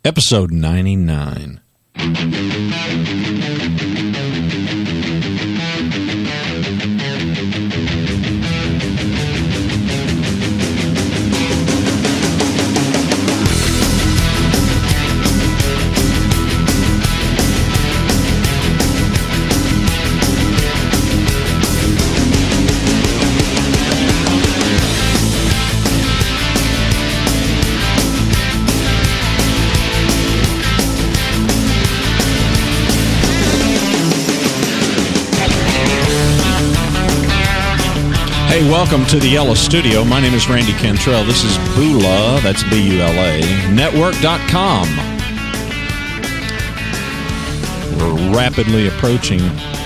Episode 99. Hey, welcome to the Yellow Studio. My name is Randy Cantrell. This is Bula, that's B-U-L-A, network.com. We're rapidly approaching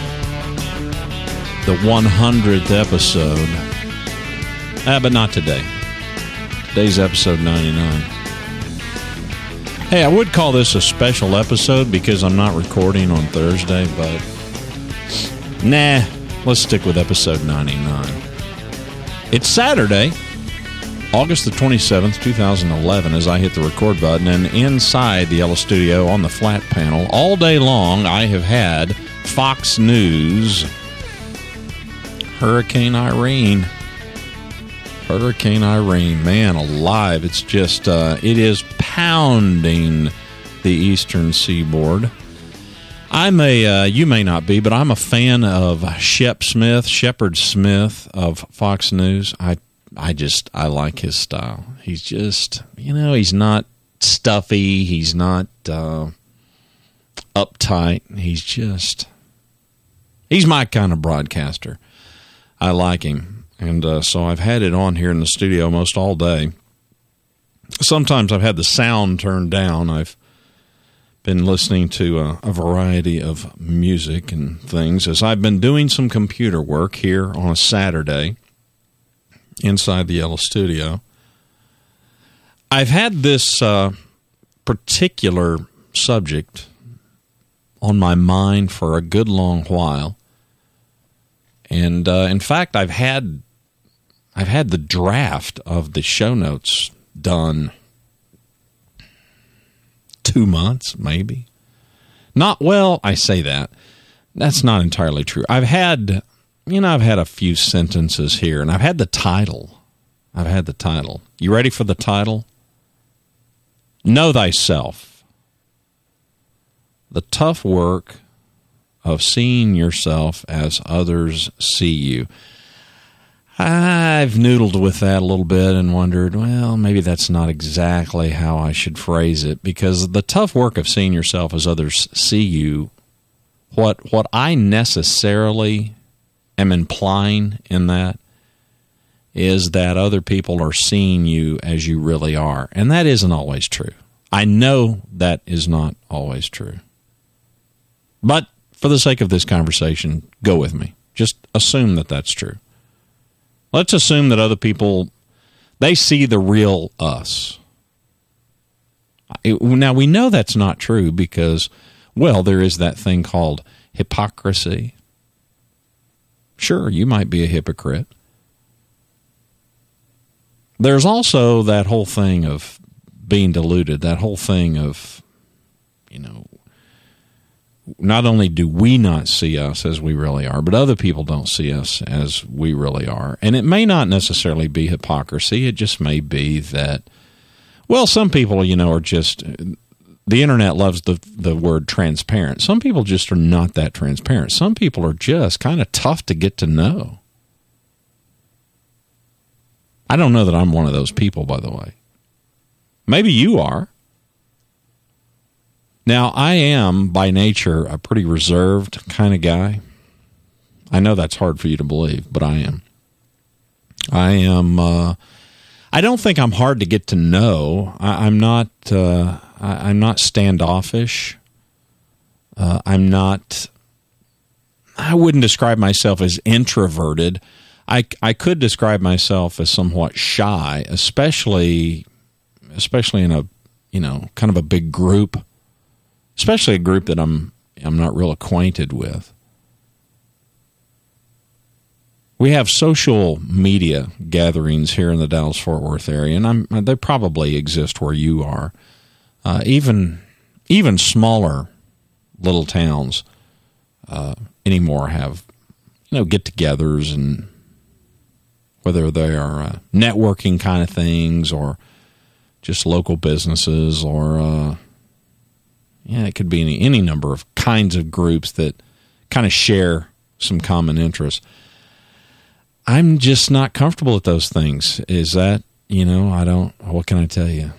the 100th episode. But not today. Today's episode 99. Hey, I would call this a special episode because I'm not recording on Thursday, but nah, let's stick with episode 99. It's Saturday, August the 27th, 2011, as I hit the record button, and inside the Yellow Studio on the flat panel, all day long, I have had Fox News, Hurricane Irene. Hurricane Irene, man alive, it's just, it is pounding the eastern seaboard. I'm you may not be, but I'm a fan of Shepard Smith of Fox News. I like his style. He's just, he's not stuffy. He's not uptight. He's my kind of broadcaster. I like him. And so I've had it on here in the studio most all day. Sometimes I've had the sound turned down. I've been listening to a variety of music and things as I've been doing some computer work here on a Saturday inside the Yellow Studio. I've had this particular subject on my mind for a good long while. And in fact, I've had the draft of the show notes done 2 months, maybe. I say that. That's not entirely true. I've had a few sentences here, and I've had the title. You ready for the title? Know Thyself. The tough work of seeing yourself as others see you. I've noodled with that a little bit and wondered, well, maybe that's not exactly how I should phrase it, because the tough work of seeing yourself as others see you, what I necessarily am implying in that is that other people are seeing you as you really are, and that isn't always true. I know that is not always true. But for the sake of this conversation, go with me. Just assume that that's true. Let's assume that other people, they see the real us. Now, we know that's not true because, well, there is that thing called hypocrisy. Sure, you might be a hypocrite. There's also that whole thing of being deluded, that whole thing of, not only do we not see us as we really are, but other people don't see us as we really are. And it may not necessarily be hypocrisy. It just may be that, well, some people, are just, the internet loves the word transparent. Some people just are not that transparent. Some people are just kind of tough to get to know. I don't know that I'm one of those people, by the way. Maybe you are. Now, I am, by nature, a pretty reserved kind of guy. I know that's hard for you to believe, but I am. I don't think I'm hard to get to know. I'm not standoffish. I wouldn't describe myself as introverted. I could describe myself as somewhat shy, especially in a, kind of a big group. Especially a group that I'm not real acquainted with. We have social media gatherings here in the Dallas-Fort Worth area, and they probably exist where you are. Even smaller little towns anymore have, get-togethers, and whether they are networking kind of things or just local businesses, or it could be any number of kinds of groups that kind of share some common interests. I'm just not comfortable with those things. Is that, what can I tell you?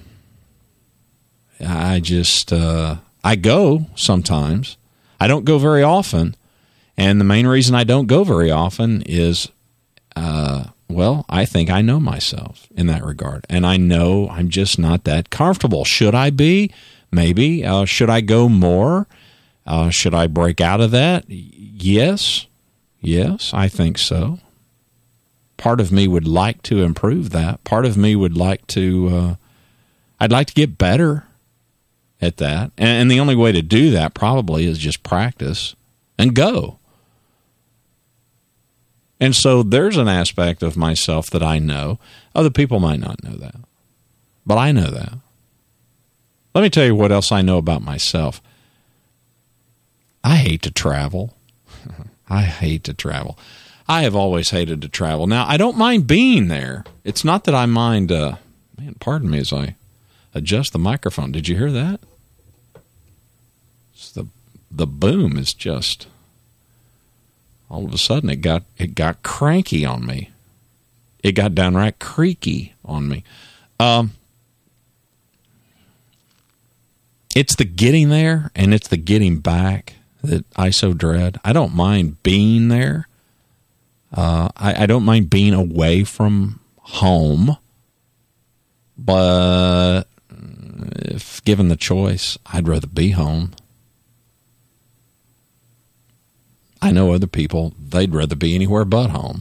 I just, I go sometimes. I don't go very often. And the main reason I don't go very often is, I think I know myself in that regard. And I know I'm just not that comfortable. Should I be? Maybe. Should I go more? Should I break out of that? Yes, I think so. Part of me would like to improve that. Part of me would like to, I'd like to get better at that. And the only way to do that probably is just practice and go. And so there's an aspect of myself that I know. Other people might not know that, but I know that. Let me tell you what else I know about myself. I hate to travel. I hate to travel. I have always hated to travel. Now, I don't mind being there. It's not that I mind, pardon me as I adjust the microphone. Did you hear that? It's the boom is just, all of a sudden it got cranky on me. It got downright creaky on me. It's the getting there and it's the getting back that I so dread. I don't mind being there. I don't mind being away from home, but if given the choice, I'd rather be home. I know other people, they'd rather be anywhere but home.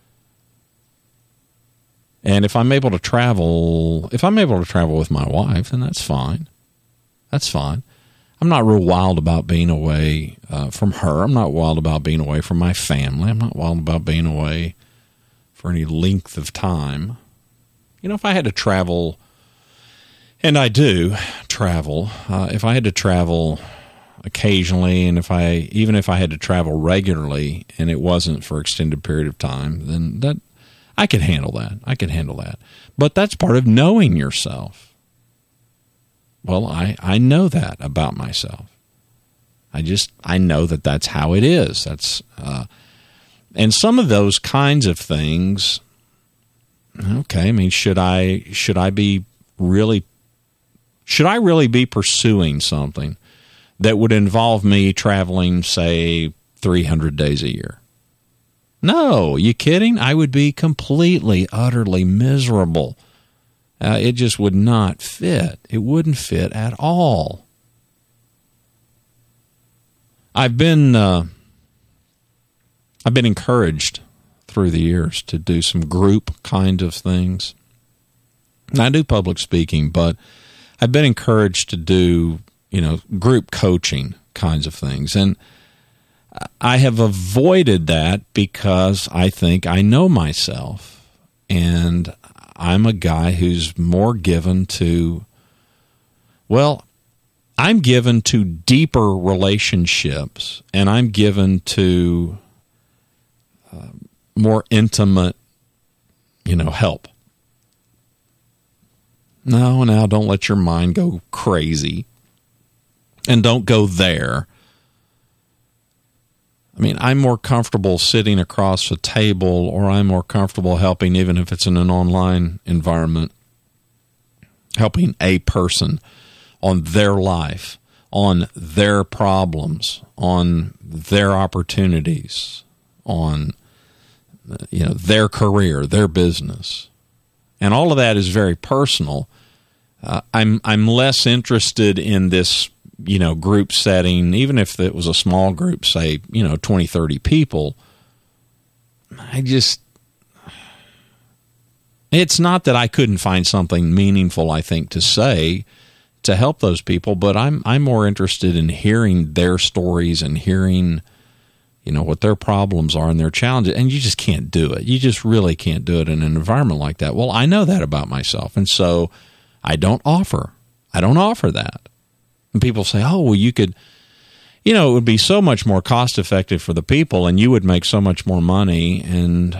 And if I'm able to travel with my wife, then that's fine. That's fine. I'm not real wild about being away from her. I'm not wild about being away from my family. I'm not wild about being away for any length of time. If I had to travel, and I do travel, if I had to travel occasionally, and even if I had to travel regularly and it wasn't for extended period of time, then that I could handle that. But that's part of knowing yourself. Well, I know that about myself. I know that that's how it is. That's and some of those kinds of things. Okay, I mean, should I really be pursuing something that would involve me traveling, say, 300 days a year? No, you kidding? I would be completely, utterly miserable. It just would not fit. It wouldn't fit at all. I've been encouraged through the years to do some group kind of things. And I do public speaking, but I've been encouraged to do, group coaching kinds of things. And I have avoided that because I think I know myself. And I'm a guy who's more given to, I'm given to deeper relationships, and I'm given to more intimate, help. No, now don't let your mind go crazy, and don't go there. I mean, I'm more comfortable sitting across a table, or I'm more comfortable helping, even if it's in an online environment, helping a person on their life, on their problems, on their opportunities, on their career, their business. And all of that is very personal. I'm less interested in this group setting, even if it was a small group, say, 20, 30 people. It's not that I couldn't find something meaningful, I think, to say to help those people, but I'm more interested in hearing their stories and hearing, what their problems are and their challenges. And you just can't do it. You just really can't do it in an environment like that. Well, I know that about myself. And so I don't offer I don't offer that. And people say, oh, well, you could, it would be so much more cost effective for the people and you would make so much more money. And,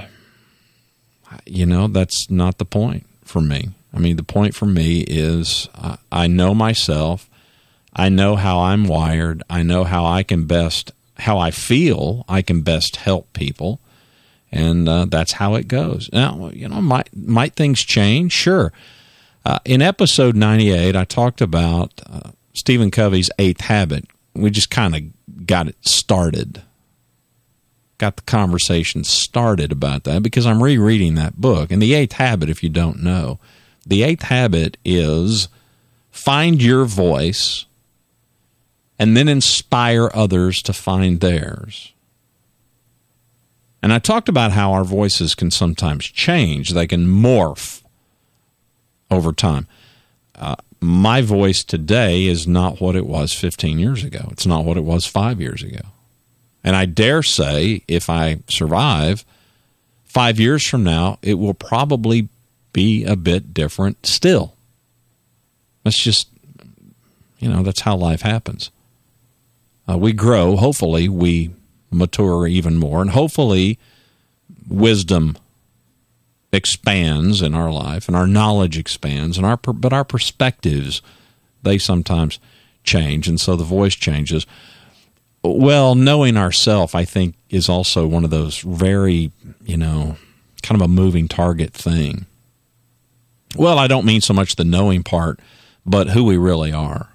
that's not the point for me. I mean, the point for me is I know myself. I know how I'm wired. I know how I feel I can best help people. And that's how it goes. Now, might things change? Sure. In episode 98, I talked about Stephen Covey's 8th Habit. We just kind of got it started. Got the conversation started about that because I'm rereading that book. And the 8th Habit, if you don't know, the 8th Habit is find your voice and then inspire others to find theirs. And I talked about how our voices can sometimes change. They can morph over time. My voice today is not what it was 15 years ago. It's not what it was 5 years ago. And I dare say, if I survive, 5 years from now, it will probably be a bit different still. That's just, that's how life happens. We grow. Hopefully, we mature even more. And hopefully, wisdom expands in our life and our knowledge expands. But our perspectives, they sometimes change. And so the voice changes. Well, knowing ourselves, I think, is also one of those very, kind of a moving target thing. Well, I don't mean so much the knowing part, but who we really are.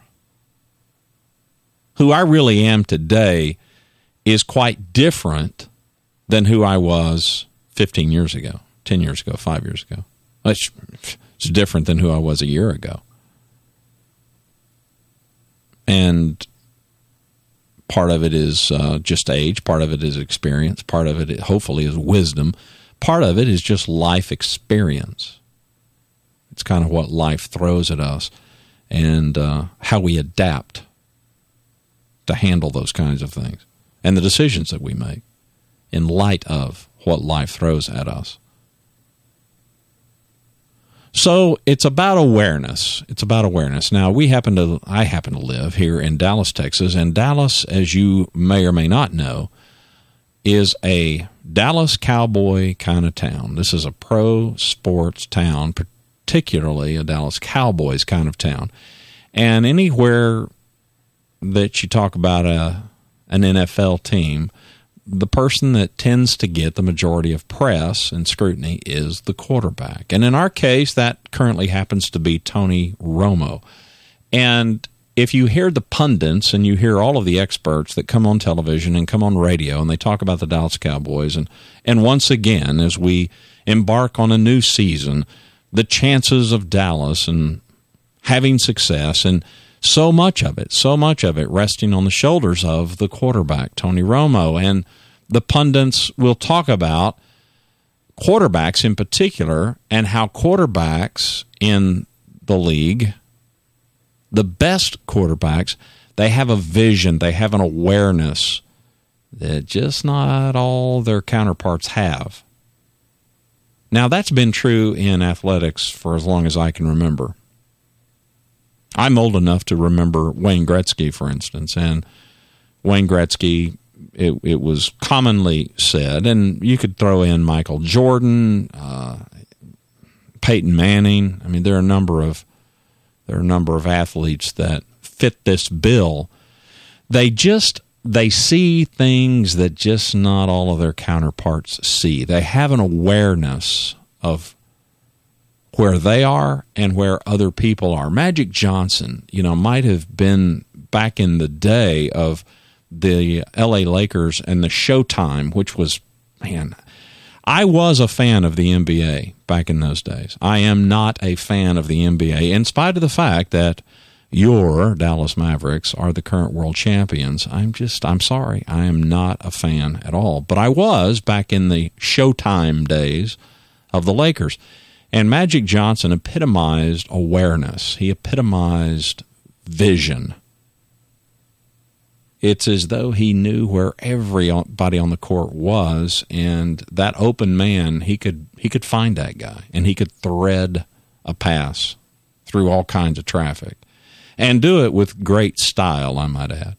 Who I really am today is quite different than who I was 15 years ago, 10 years ago, 5 years ago. It's different than who I was a year ago. And part of it is just age. Part of it is experience. Part of it, hopefully, is wisdom. Part of it is just life experience. It's kind of what life throws at us and how we adapt to handle those kinds of things and the decisions that we make in light of what life throws at us. So it's about awareness. It's about awareness. Now, I happen to live here in Dallas, Texas, and Dallas, as you may or may not know, is a Dallas Cowboy kind of town. This is a pro sports town, particularly a Dallas Cowboys kind of town. And anywhere that you talk about an NFL team, the person that tends to get the majority of press and scrutiny is the quarterback. And in our case, that currently happens to be Tony Romo. And if you hear the pundits and you hear all of the experts that come on television and come on radio and they talk about the Dallas Cowboys, and once again, as we embark on a new season, the chances of Dallas and having success and so much of it resting on the shoulders of the quarterback, Tony Romo. And the pundits will talk about quarterbacks in particular and how quarterbacks in the league, the best quarterbacks, they have a vision, they have an awareness that just not all their counterparts have. Now, that's been true in athletics for as long as I can remember. I'm old enough to remember Wayne Gretzky, for instance, and Wayne Gretzky, it was commonly said, and you could throw in Michael Jordan, Peyton Manning. I mean, there are a number of athletes that fit this bill. They see things that just not all of their counterparts see. They have an awareness of where they are and where other people are. Magic Johnson, might have been back in the day of the LA Lakers and the Showtime, which was, I was a fan of the NBA back in those days. I am not a fan of the NBA, in spite of the fact that your Dallas Mavericks are the current world champions. I'm sorry. I am not a fan at all. But I was back in the Showtime days of the Lakers. And Magic Johnson epitomized awareness. He epitomized vision. It's as though he knew where everybody on the court was, and that open man, he could find that guy, and he could thread a pass through all kinds of traffic. and do it with great style, I might add.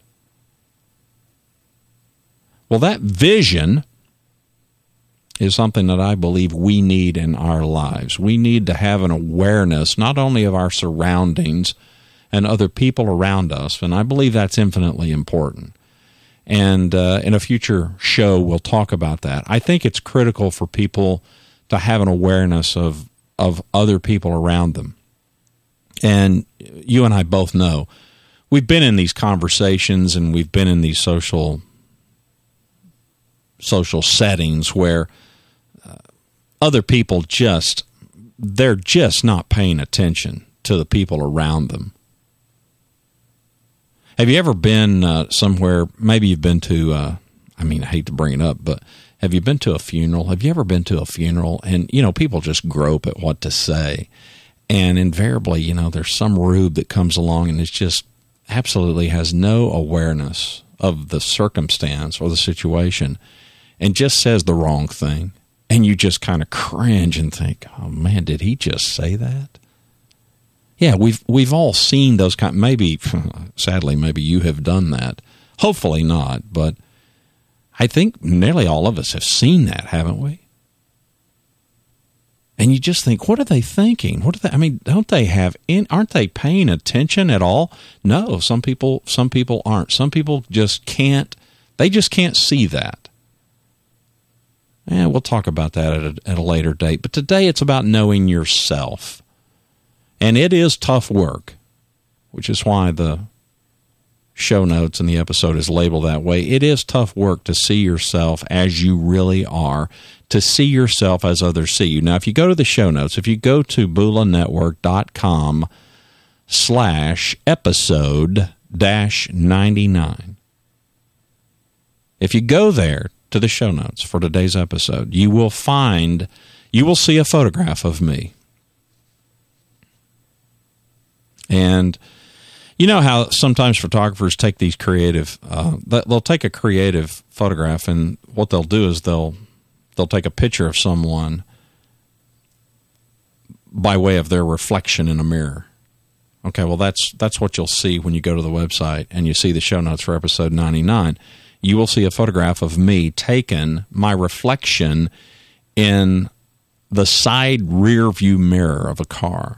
Well, that vision is something that I believe we need in our lives. We need to have an awareness not only of our surroundings and other people around us, and I believe that's infinitely important. And in a future show, we'll talk about that. I think it's critical for people to have an awareness of other people around them. And you and I both know, we've been in these conversations and we've been in these social settings where other people they're just not paying attention to the people around them. Have you ever been somewhere, maybe you've been to, I hate to bring it up, but have you been to a funeral? Have you ever been to a funeral? And, people just grope at what to say. And invariably, there's some rube that comes along and it's just absolutely has no awareness of the circumstance or the situation and just says the wrong thing. And you just kind of cringe and think, oh, man, did he just say that? Yeah, we've all seen those kind. Maybe, sadly, maybe you have done that. Hopefully not, but I think nearly all of us have seen that, haven't we? And you just think, what are they thinking? Don't they aren't they paying attention at all? No, some people aren't. Some people just can't. They just can't see that. Yeah, we'll talk about that at a later date. But today it's about knowing yourself. And it is tough work, which is why the show notes and the episode is labeled that way. It is tough work to see yourself as you really are, to see yourself as others see you. Now, if you go to the show notes, if you go to BulaNetwork.com/episode-99, if you go there to the show notes for today's episode, you will see a photograph of me. And you know how sometimes photographers take these creative, they'll take a creative photograph, and what they'll do is they'll take a picture of someone by way of their reflection in a mirror. Okay, well, that's what you'll see when you go to the website and you see the show notes for episode 99. You will see a photograph of me taking my reflection in the side rear view mirror of a car.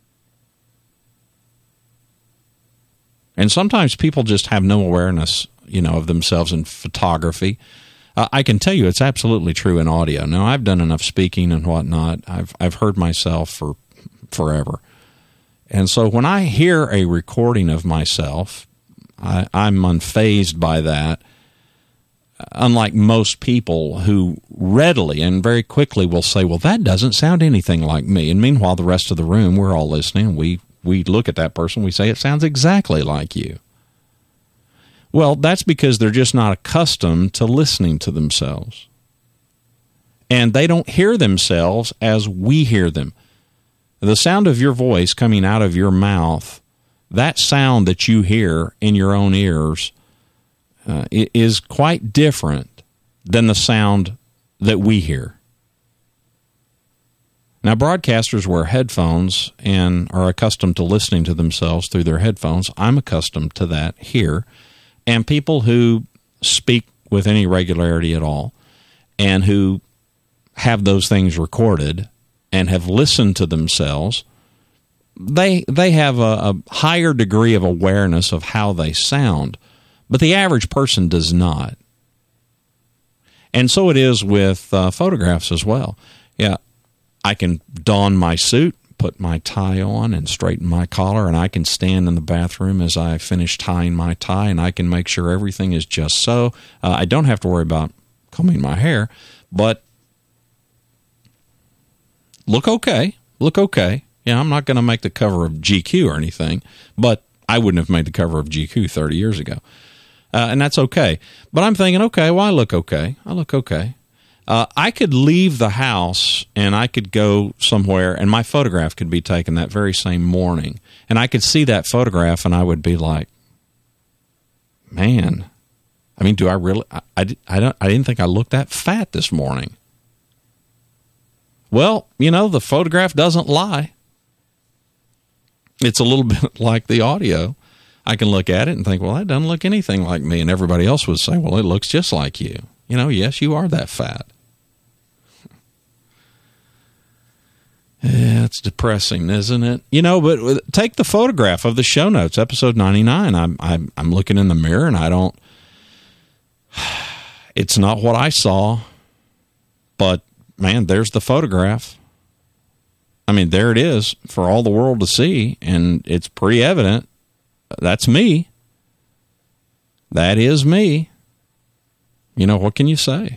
And sometimes people just have no awareness, of themselves in photography. I can tell you it's absolutely true in audio. Now, I've done enough speaking and whatnot. I've heard myself for forever. And so when I hear a recording of myself, I'm unfazed by that, unlike most people who readily and very quickly will say, well, that doesn't sound anything like me. And meanwhile, the rest of the room, we're all listening. We look at that person, we say, it sounds exactly like you. Well, that's because they're just not accustomed to listening to themselves. And they don't hear themselves as we hear them. The sound of your voice coming out of your mouth, that sound that you hear in your own ears, is quite different than the sound that we hear. Now, broadcasters wear headphones and are accustomed to listening to themselves through their headphones. I'm accustomed to that here. And people who speak with any regularity at all and who have those things recorded and have listened to themselves, they have a higher degree of awareness of how they sound. But the average person does not. And so it is with photographs as well. Yeah. I can don my suit, put my tie on, and straighten my collar, and I can stand in the bathroom as I finish tying my tie, and I can make sure everything is just so. I don't have to worry about combing my hair, but look okay. Yeah, I'm not going to make the cover of GQ or anything, but I wouldn't have made the cover of GQ 30 years ago, and that's okay. But I'm thinking, okay, well, I look okay. I could leave the house and I could go somewhere and my photograph could be taken that very same morning. And I could see that photograph and I would be like, man, do I really, I didn't think I looked that fat this morning. Well, the photograph doesn't lie. It's a little bit like the audio. I can look at it and think, well, that doesn't look anything like me. And everybody else would say, well, it looks just like you. Yes, you are that fat. Yeah, it's depressing, isn't it? But take the photograph of the show notes, episode 99. I'm looking in the mirror and it's not what I saw, but man, there's the photograph. I mean, there it is for all the world to see, and it's pretty evident. That's me. That is me. What can you say?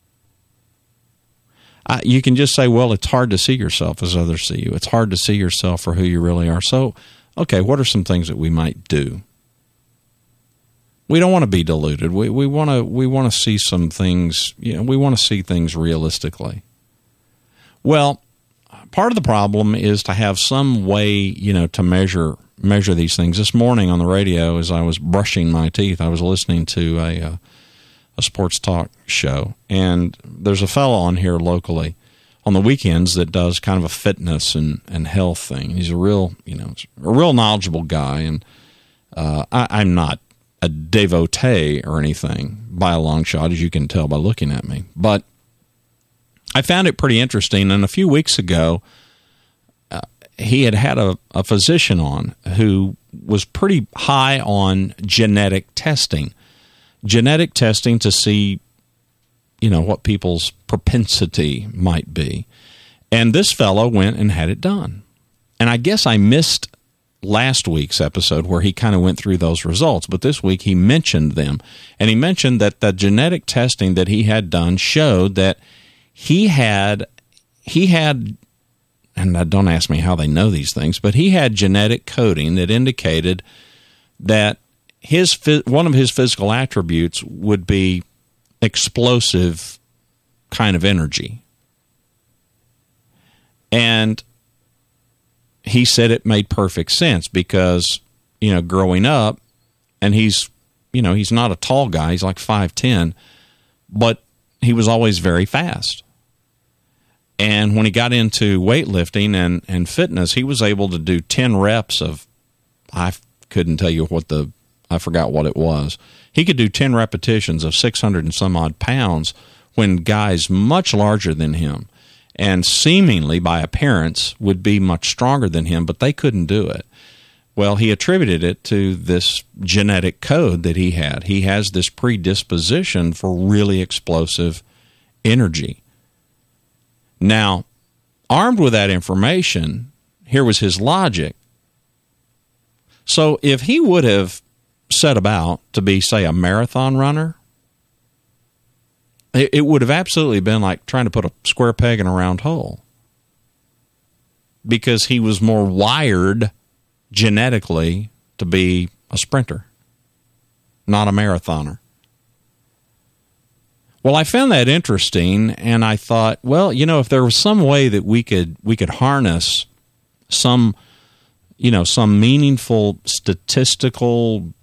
You can just say, well, it's hard to see yourself as others see you. It's hard to see yourself for who you really are. So, okay, what are some things that we might do? We don't want to be deluded. We want to see some things. We want to see things realistically. Well, part of the problem is to have some way, to measure these things. This morning on the radio, as I was brushing my teeth, I was listening to a sports talk show, and there's a fellow on here locally on the weekends that does kind of a fitness and health thing. He's a real knowledgeable guy, and I'm not a devotee or anything by a long shot, as you can tell by looking at me, but I found it pretty interesting. And a few weeks ago, he had a physician on who was pretty high on genetic testing to see, what people's propensity might be. And this fellow went and had it done. And I guess I missed last week's episode where he kind of went through those results, but this week he mentioned them. And he mentioned that the genetic testing that he had done showed that he had, and don't ask me how they know these things, but he had genetic coding that indicated that one of his physical attributes would be explosive kind of energy. And he said it made perfect sense because, growing up, and he's not a tall guy, he's like 5'10", but he was always very fast. And when he got into weightlifting and fitness, he was able to do 10 reps of, I couldn't tell you I forgot what it was. He could do 10 repetitions of 600 and some odd pounds when guys much larger than him and seemingly by appearance would be much stronger than him, but they couldn't do it. Well, he attributed it to this genetic code that he had. He has this predisposition for really explosive energy. Now, armed with that information, here was his logic. So if he would have set about to be, say, a marathon runner, it would have absolutely been like trying to put a square peg in a round hole, because he was more wired genetically to be a sprinter, not a marathoner. Well, I found that interesting, and I thought, well, if there was some way that we could harness some meaningful statistical,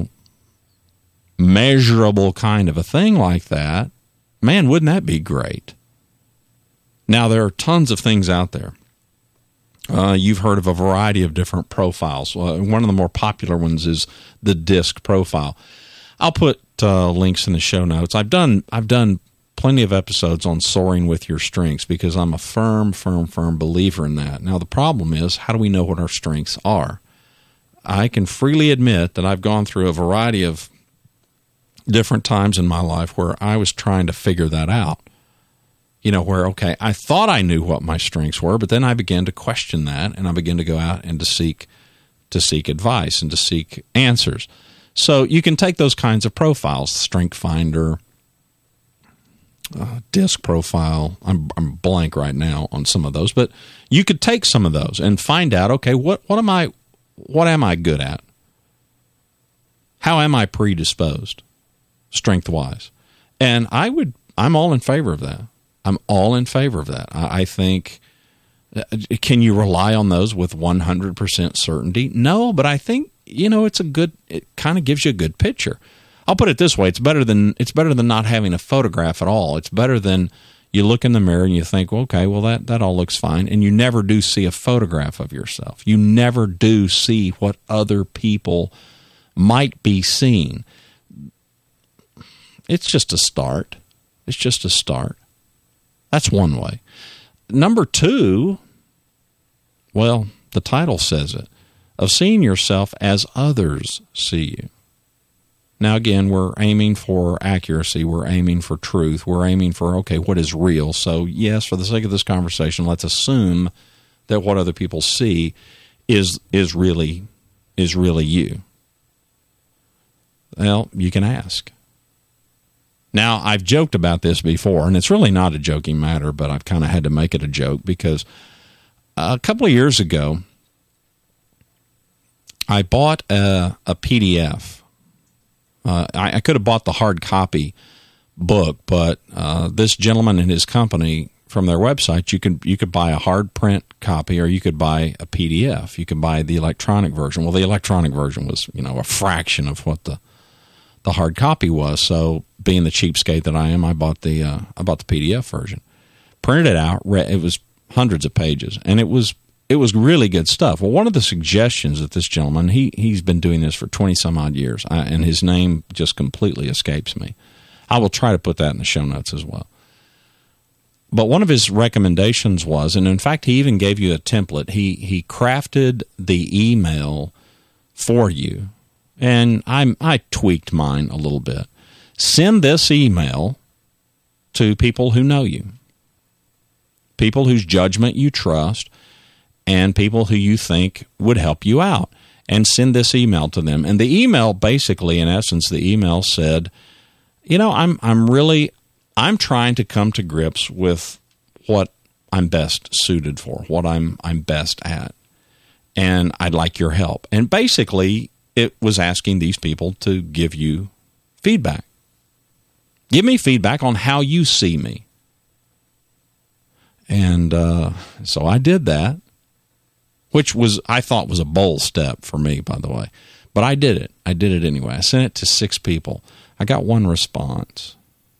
measurable kind of a thing like that, man, wouldn't that be great? Now, there are tons of things out there. You've heard of a variety of different profiles. One of the more popular ones is the DISC profile. I'll put links in the show notes. I've done plenty of episodes on soaring with your strengths because I'm a firm believer in that. Now, the problem is, how do we know what our strengths are? I can freely admit that I've gone through a variety of different times in my life where I was trying to figure that out. Where, okay, I thought I knew what my strengths were, but then I began to question that, and I began to go out and to seek advice and to seek answers. So you can take those kinds of profiles, Strength Finder, DISC profile. I'm blank right now on some of those, but you could take some of those and find out, okay, what am I good at? How am I predisposed, strength-wise? And I'm all in favor of that. I'm all in favor of that. I think, can you rely on those with 100% certainty? No, but I think, it kind of gives you a good picture. I'll put it this way: it's better than not having a photograph at all. It's better than, You look in the mirror and you think, well, okay, well, that all looks fine. And you never do see a photograph of yourself. You never do see what other people might be seeing. It's just a start. It's just a start. That's one way. Number two, well, the title says it, of seeing yourself as others see you. Now, again, we're aiming for accuracy. We're aiming for truth. We're aiming for, okay, what is real? So, yes, for the sake of this conversation, let's assume that what other people see is really you. Well, you can ask. Now, I've joked about this before, and it's really not a joking matter, but I've kind of had to make it a joke because a couple of years ago, I bought a PDF. I could have bought the hard copy book, but this gentleman and his company, from their website, you could buy a hard print copy or you could buy a PDF. You could buy the electronic version. Well, the electronic version was, a fraction of what the hard copy was. So, being the cheapskate that I am, I bought the PDF version, printed it out. It was hundreds of pages, and it was really good stuff. Well, one of the suggestions that this gentleman, he's been doing this for 20 some odd years, and his name just completely escapes me. I will try to put that in the show notes as well. But one of his recommendations was, and in fact, he even gave you a template. He crafted the email for you, and I tweaked mine a little bit. Send this email to people who know you, people whose judgment you trust, and people who you think would help you out, and send this email to them. And the email, basically, in essence, the email said, I'm trying to come to grips with what I'm best suited for, what I'm best at, and I'd like your help. And basically, it was asking these people to give you feedback. Give me feedback on how you see me. And so I did that, which I thought was a bold step for me, by the way. But I did it. I did it anyway. I sent it to 6 people. I got one response.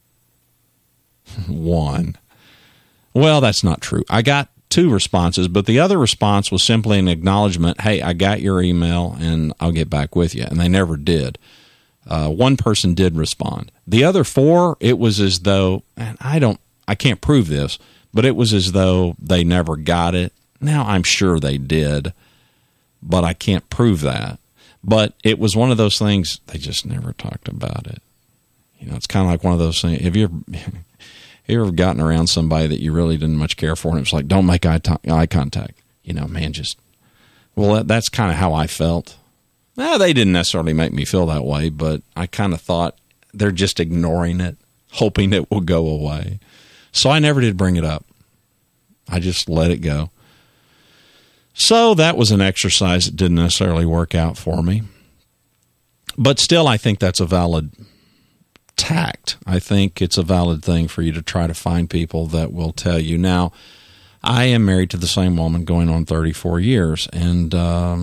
One. Well, that's not true. I got 2 responses, but the other response was simply an acknowledgement, hey, I got your email, and I'll get back with you. And they never did. One person did respond. The other 4, it was as though, and I can't prove this, but it was as though they never got it. Now, I'm sure they did, but I can't prove that. But it was one of those things, they just never talked about it. It's kind of like one of those things. Have you ever gotten around somebody that you really didn't much care for, and it's like, don't make eye contact? That's kind of how I felt. Well, they didn't necessarily make me feel that way, but I kind of thought they're just ignoring it, hoping it will go away. So I never did bring it up. I just let it go. So that was an exercise that didn't necessarily work out for me. But still, I think that's a valid tact. I think it's a valid thing for you to try to find people that will tell you. Now, I am married to the same woman going on 34 years, and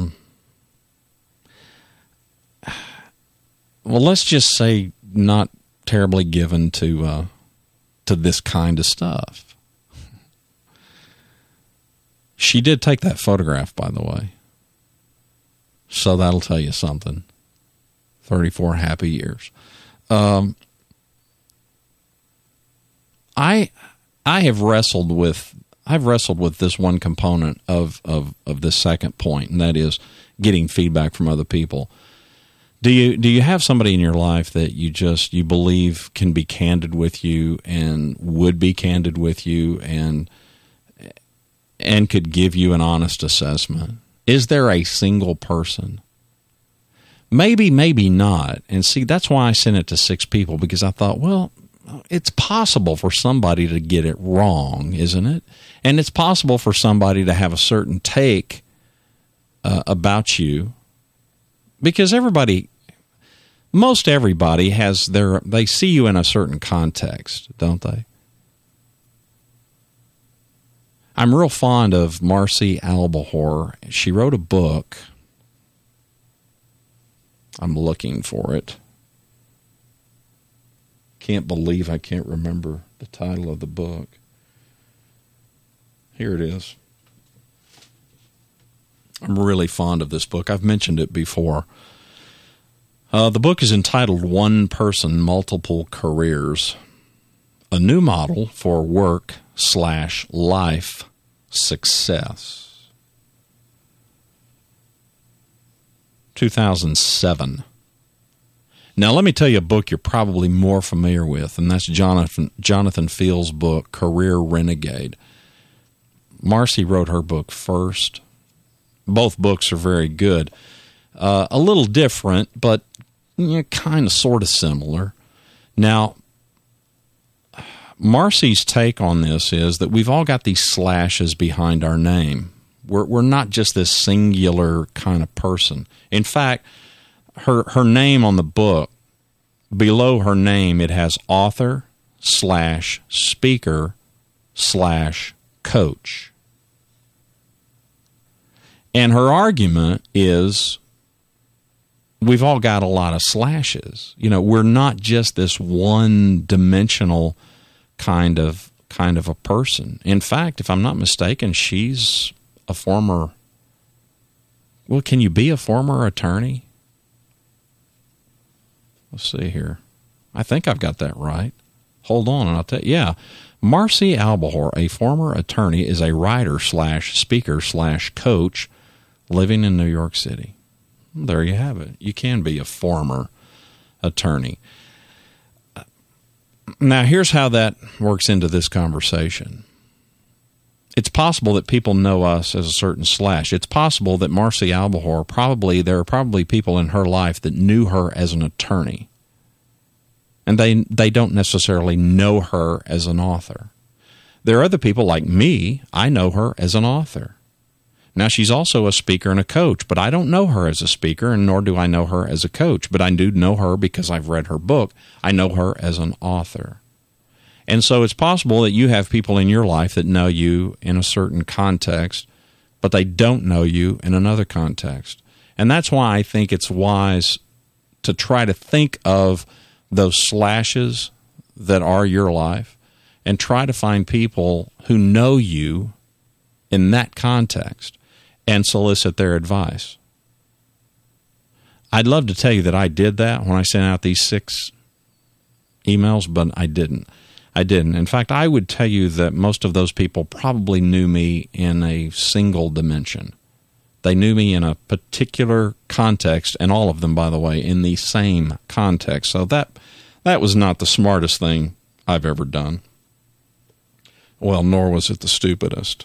let's just say not terribly given to this kind of stuff. She did take that photograph, by the way. So that'll tell you something. 34 happy years. I have wrestled with this one component of this second point, and that is getting feedback from other people. Do you have somebody in your life that you believe can be candid with you and would be candid with you and could give you an honest assessment? Is there a single person? Maybe not. And see, that's why I sent it to 6 people, because I thought, well, it's possible for somebody to get it wrong, isn't it? And it's possible for somebody to have a certain take about you, because most everybody has they see you in a certain context, don't they? I'm real fond of Marcy Albahor. She wrote a book. I'm looking for it. can't believe I can't remember the title of the book. Here it is. I'm really fond of this book. I've mentioned it before. The book is entitled One Person, Multiple Careers, a new model for work/life success. 2007. Now, let me tell you a book you're probably more familiar with, and that's Jonathan Field's book, Career Renegade. Marcy wrote her book first. Both books are very good. A little different, but kind of sort of similar. Now, Marcy's take on this is that we've all got these slashes behind our name. We're not just this singular kind of person. In fact, her name on the book, below her name, it has author/speaker/coach. And her argument is we've all got a lot of slashes. We're not just this one-dimensional kind of a person. In fact, if I'm not mistaken, she's a former... Well, can you be a former attorney? Let's see here. I think I've got that right. Hold on, and I'll tell you. Yeah. Marcy Albahor, a former attorney, is a writer/speaker/coach living in New York City. There you have it. You can be a former attorney. Now, here's how that works into this conversation. It's possible that people know us as a certain slash. It's possible that Marcy Albahor, there are probably people in her life that knew her as an attorney. And they don't necessarily know her as an author. There are other people like me, I know her as an author. Now, she's also a speaker and a coach, but I don't know her as a speaker, and nor do I know her as a coach. But I do know her because I've read her book. I know her as an author. And so it's possible that you have people in your life that know you in a certain context, but they don't know you in another context. And that's why I think it's wise to try to think of those slashes that are your life and try to find people who know you in that context and solicit their advice. I'd love to tell you that I did that when I sent out these 6 emails, but I didn't. In fact, I would tell you that most of those people probably knew me in a single dimension. They knew me in a particular context, and all of them, by the way, in the same context. So that was not the smartest thing I've ever done. Well, nor was it the stupidest.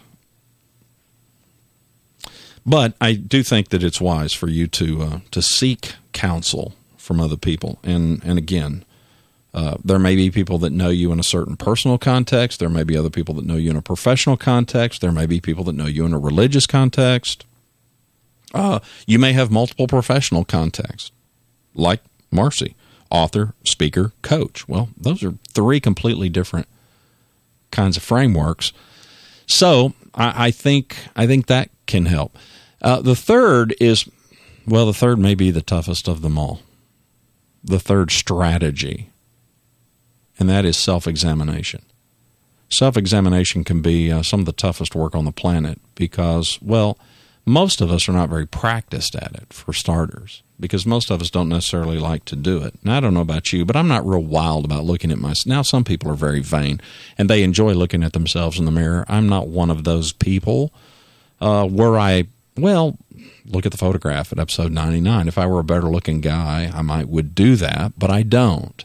But I do think that it's wise for you to seek counsel from other people. And again, there may be people that know you in a certain personal context. There may be other people that know you in a professional context. There may be people that know you in a religious context. You may have multiple professional contexts, like Marcy, author, speaker, coach. Well, those are 3 completely different kinds of frameworks. So I think that can help. The third may be the toughest of them all. The third strategy, and that is self-examination. Self-examination can be some of the toughest work on the planet because, well, most of us are not very practiced at it, for starters, because most of us don't necessarily like to do it. Now, I don't know about you, but I'm not real wild about looking at myself. Now, some people are very vain, and they enjoy looking at themselves in the mirror. I'm not one of those people. Look at the photograph at episode 99. If I were a better-looking guy, I would do that, but I don't.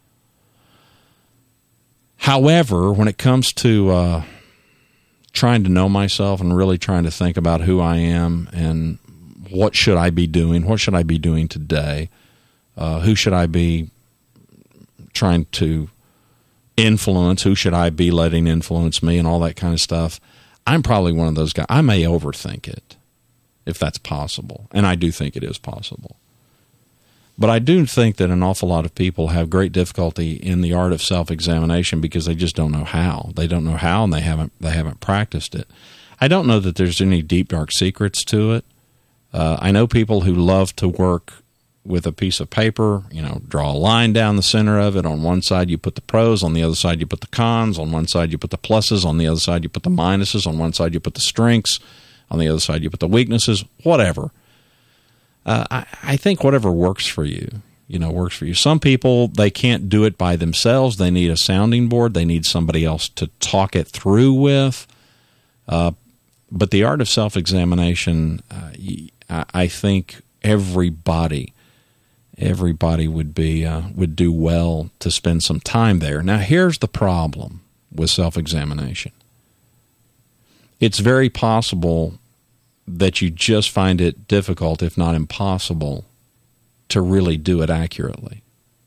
However, when it comes to trying to know myself and really trying to think about who I am and what should I be doing, what should I be doing today, who should I be trying to influence, who should I be letting influence me, and all that kind of stuff, I'm probably one of those guys. I may overthink it, if that's possible, and I do think it is possible. But I do think that an awful lot of people have great difficulty in the art of self-examination because they just don't know how. They don't know how, and they haven't practiced it. I don't know that there's any deep, dark secrets to it. I know people who love to work with a piece of paper, draw a line down the center of it. On one side, you put the pros. On the other side, you put the cons. On one side, you put the pluses. On the other side, you put the minuses. On one side, you put the strengths. On the other side, you put the weaknesses, whatever. I think whatever works for you, works for you. Some people, they can't do it by themselves. They need a sounding board. They need somebody else to talk it through with. But the art of self-examination, I think everybody would do well to spend some time there. Now, here's the problem with self-examination. It's very possible that you just find it difficult, if not impossible, to really do it accurately.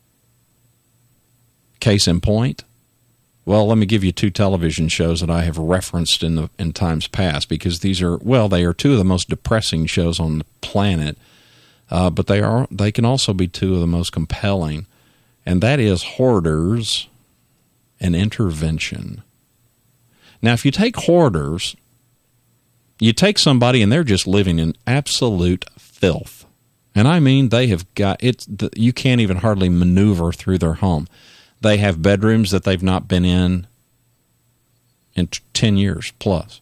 Case in point, well, let me give you 2 television shows that I have referenced in times past, because these are, they are 2 of the most depressing shows on the planet, but they can also be 2 of the most compelling, and that is Hoarders and Intervention. Now, if you take Hoarders, you take somebody and they're just living in absolute filth. And I mean, they have got it. You can't even hardly maneuver through their home. They have bedrooms that they've not been in 10 years plus.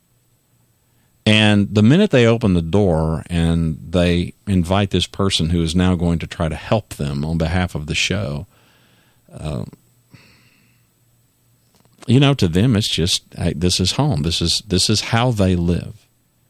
And the minute they open the door and they invite this person who is now going to try to help them on behalf of the show, to them it's just, hey, this is home. This is how they live.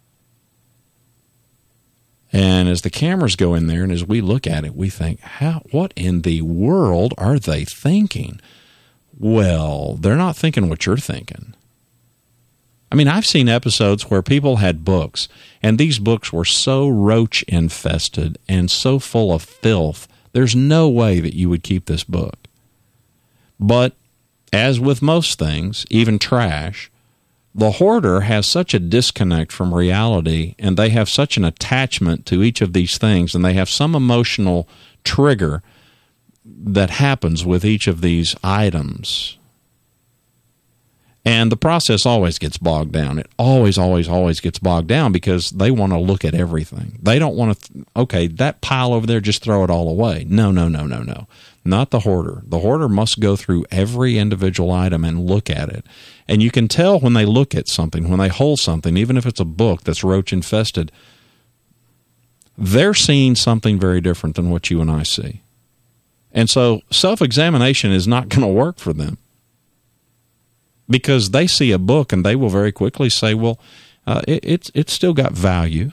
And as the cameras go in there and as we look at it, we think, what in the world are they thinking? Well, they're not thinking what you're thinking. I mean, I've seen episodes where people had books, and these books were so roach-infested and so full of filth, there's no way that you would keep this book. But as with most things, even trash, the hoarder has such a disconnect from reality, and they have such an attachment to each of these things, and they have some emotional trigger that happens with each of these items. And the process always gets bogged down. It always gets bogged down because they want to look at everything. They don't want to, that pile over there, just throw it all away. No. Not the hoarder. The hoarder must go through every individual item and look at it. And you can tell when they look at something, when they hold something, even if it's a book that's roach-infested, they're seeing something very different than what you and I see. And so self-examination is not going to work for them because they see a book and they will very quickly say, well, it's still got value.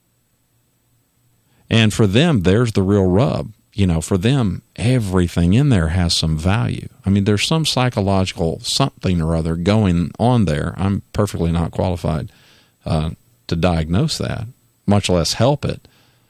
And for them, there's the real rub. For them, everything in there has some value. I mean, there's some psychological something or other going on there. I'm perfectly not qualified to diagnose that, much less help it.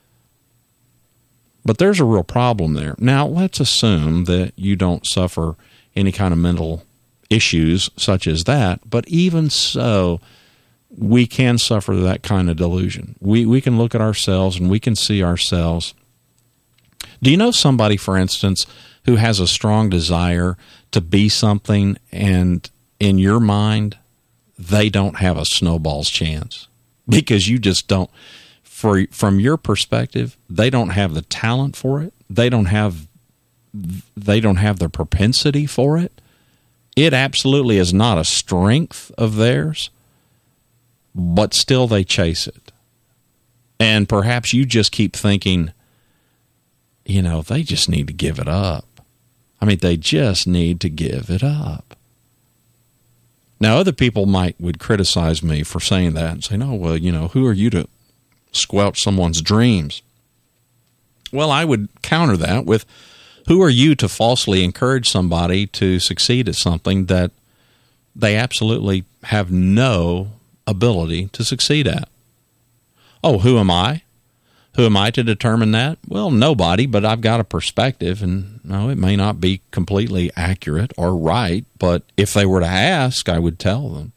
But there's a real problem there. Now, let's assume that you don't suffer any kind of mental issues such as that, but even so, we can suffer that kind of delusion. We can look at ourselves and we can see ourselves. Do you know somebody, for instance, who has a strong desire to be something, and in your mind, they don't have a snowball's chance? Because you just don't. From your perspective, they don't have the talent for it. They don't have the propensity for it. It absolutely is not a strength of theirs, but still they chase it. And perhaps you just keep thinking, they just need to give it up. I mean, they just need to give it up. Now, other people would criticize me for saying that and say, no, well, who are you to squelch someone's dreams? Well, I would counter that with, who are you to falsely encourage somebody to succeed at something that they absolutely have no ability to succeed at? Oh, who am I? Who am I to determine that? Well, nobody, but I've got a perspective, and it may not be completely accurate or right, but if they were to ask, I would tell them.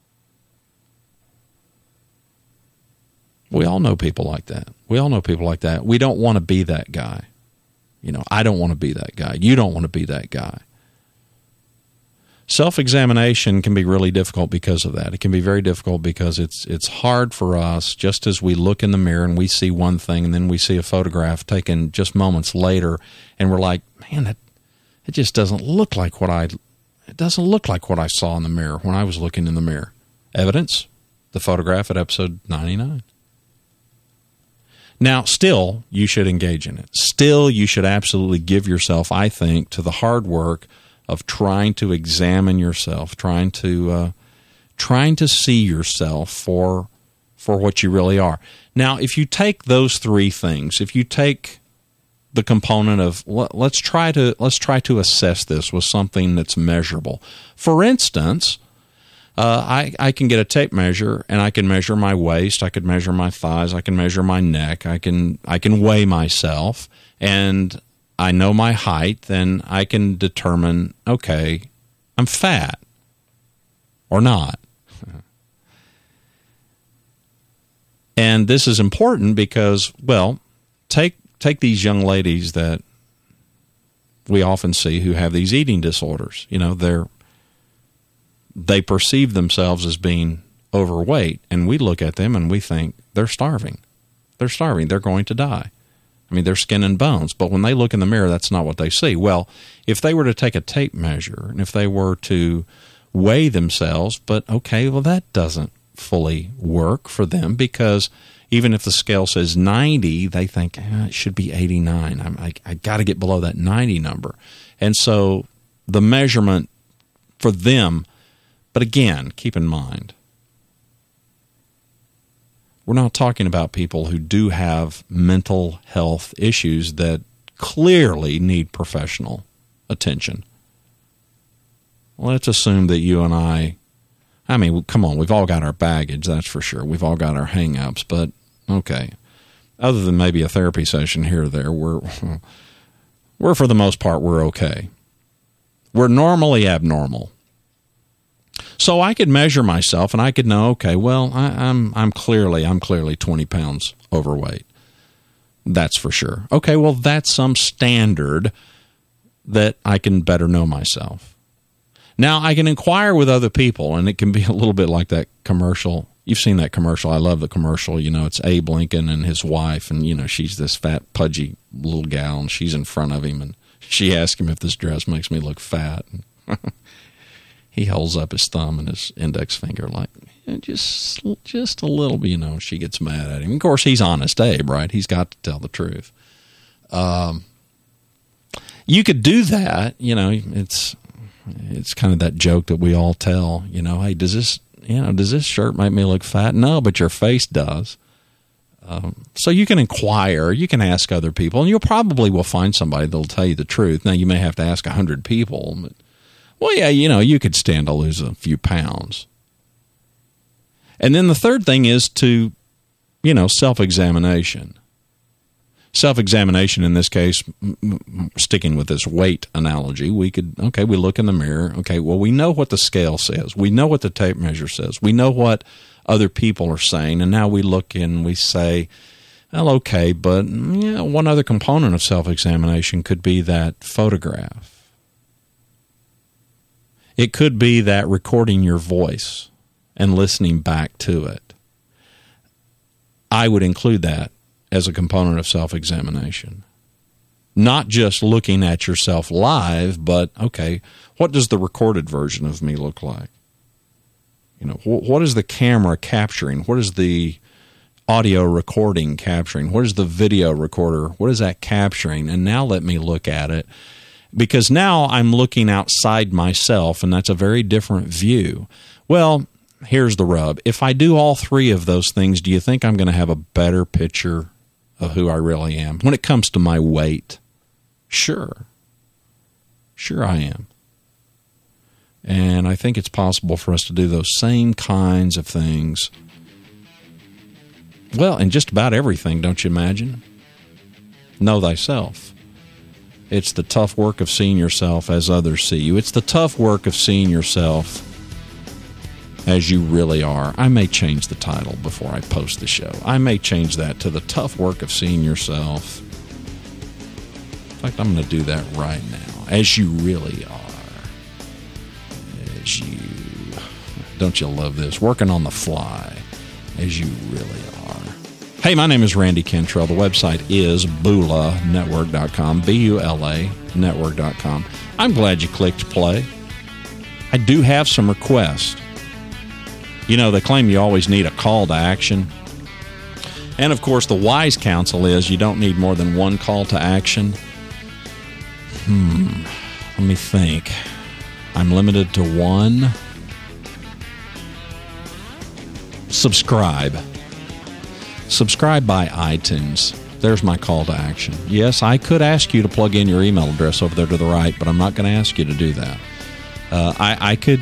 We all know people like that. We don't want to be that guy. I don't want to be that guy. You don't want to be that guy. Self-examination can be really difficult because of that. It can be very difficult because it's hard for us, just as we look in the mirror and we see one thing and then we see a photograph taken just moments later and we're like, man, it just doesn't look like what I saw in the mirror when I was looking in the mirror. Evidence, the photograph at episode 99. Now, still, you should engage in it. Still, you should absolutely give yourself, I think, to the hard work of trying to examine yourself, trying to see yourself for what you really are. Now, if you take those three things, if you take the component of let's try to assess this with something that's measurable. For instance, I can get a tape measure and I can measure my waist, I could measure my thighs, I can measure my neck, I can weigh myself, and I know my height, then I can determine, okay, I'm fat or not. And this is important because, well, take these young ladies that we often see who have these eating disorders. You know, they perceive themselves as being overweight, and we look at them and we think they're starving. They're starving. They're going to die. I mean, they're skin and bones, but when they look in the mirror, that's not what they see. Well, if they were to take a tape measure and if they were to weigh themselves, but okay, well, that doesn't fully work for them because even if the scale says 90, they think it should be 89. I got to get below that 90 number. And so the measurement for them, but again, keep in mind, we're not talking about people who do have mental health issues that clearly need professional attention. Let's assume that you and I mean, come on, we've all got our baggage, that's for sure. We've all got our hang-ups, but okay. Other than maybe a therapy session here or there, we're for the most part, we're okay. We're normally abnormal. So I could measure myself and I could know, okay, well, I'm clearly 20 pounds overweight. That's for sure. Okay, well, that's some standard that I can better know myself. Now, I can inquire with other people, and it can be a little bit like that commercial. You've seen that commercial. I love the commercial. You know, it's Abe Lincoln and his wife, and, you know, she's this fat, pudgy little gal, and she's in front of him, and she asks him if this dress makes me look fat. He holds up his thumb and his index finger like, just a little bit, you know. She gets mad at him. Of course, he's Honest Abe, right? He's got to tell the truth. You could do that, you know. It's kind of that joke that we all tell, you know. Hey, does this shirt make me look fat? No, but your face does. So you can inquire, you can ask other people, and you probably will find somebody that'll tell you the truth. Now, you may have to ask 100 people, but, well, yeah, you know, you could stand to lose a few pounds. And then the third thing is to, you know, self-examination. Self-examination in this case, sticking with this weight analogy, we look in the mirror. Okay, well, we know what the scale says. We know what the tape measure says. We know what other people are saying. And now we look and we say, well, okay, but yeah, one other component of self-examination could be that photograph. It could be that recording your voice and listening back to it. I would include that as a component of self-examination. Not just looking at yourself live, but, okay, what does the recorded version of me look like? You know, what is the camera capturing? What is the audio recording capturing? What is the video recorder? What is that capturing? And now let me look at it. Because now I'm looking outside myself, and that's a very different view. Well, here's the rub. If I do all three of those things, do you think I'm going to have a better picture of who I really am? When it comes to my weight, sure. Sure I am. And I think it's possible for us to do those same kinds of things. Well, in just about everything, don't you imagine? Know thyself. It's the tough work of seeing yourself as others see you. It's the tough work of seeing yourself as you really are. I may change the title before I post the show. I may change that to the tough work of seeing yourself. In fact, I'm going to do that right now. As you really are. at you. Don't you love this? Working on the fly, as you really are. Hey, my name is Randy Cantrell. The website is BulaNetwork.com, B-U-L-A Network.com. I'm glad you clicked play. I do have some requests. You know, they claim you always need a call to action. And, of course, the wise counsel is you don't need more than one call to action. Let me think. I'm limited to one. Subscribe. Subscribe by iTunes. There's my call to action. Yes, I could ask you to plug in your email address over there to the right, but I'm not going to ask you to do that. I could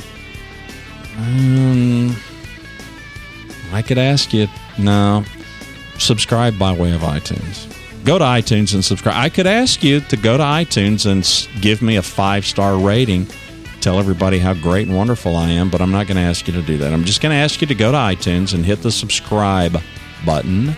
ask you, no, subscribe by way of iTunes. Go to iTunes and subscribe. I could ask you to go to iTunes and give me a 5-star rating. Tell everybody how great and wonderful I am, but I'm not going to ask you to do that. I'm just going to ask you to go to iTunes and hit the subscribe button.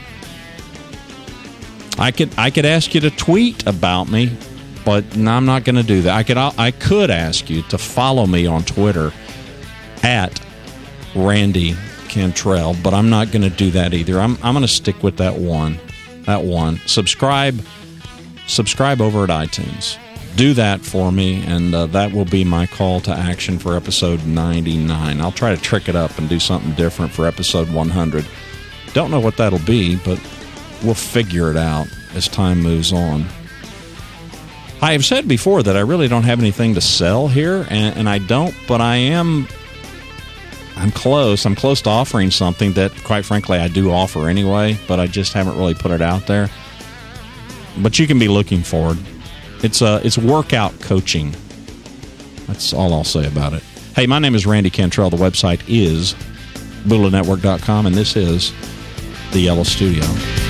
I could ask you to tweet about me, but no, I'm not going to do that. I could ask you to follow me on Twitter at Randy Cantrell, but I'm not going to do that either. I'm going to stick with that one. Subscribe over at iTunes. Do that for me, and that will be my call to action for episode 99. I'll try to trick it up and do something different for episode 100. Don't know what that'll be, but we'll figure it out as time moves on. I have said before that I really don't have anything to sell here, and I don't, but I'm close. I'm close to offering something that, quite frankly, I do offer anyway, but I just haven't really put it out there. But you can be looking forward. It's workout coaching. That's all I'll say about it. Hey, my name is Randy Cantrell. The website is BulaNetwork.com, and this is the Yellow Studio.